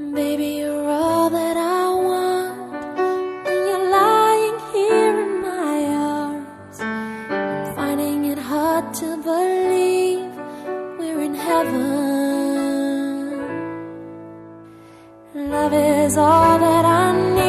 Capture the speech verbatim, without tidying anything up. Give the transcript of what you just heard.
Baby, you're all that I want. When you're lying here in my arms, I'm finding it hard to believe we're in heaven. Love is all that I need.